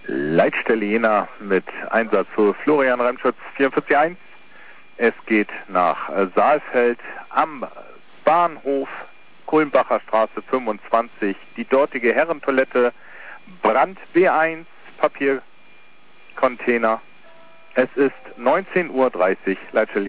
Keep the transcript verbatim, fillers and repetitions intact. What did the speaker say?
Leitstelle Jena mit Einsatz für Florian Remschutz vierundvierzig eins. Es geht nach Saalfeld am Bahnhof Kulmbacher Straße fünfundzwanzig. Die dortige Herrentoilette Brand B eins Papiercontainer. Es ist neunzehn Uhr dreißig. Leitstelle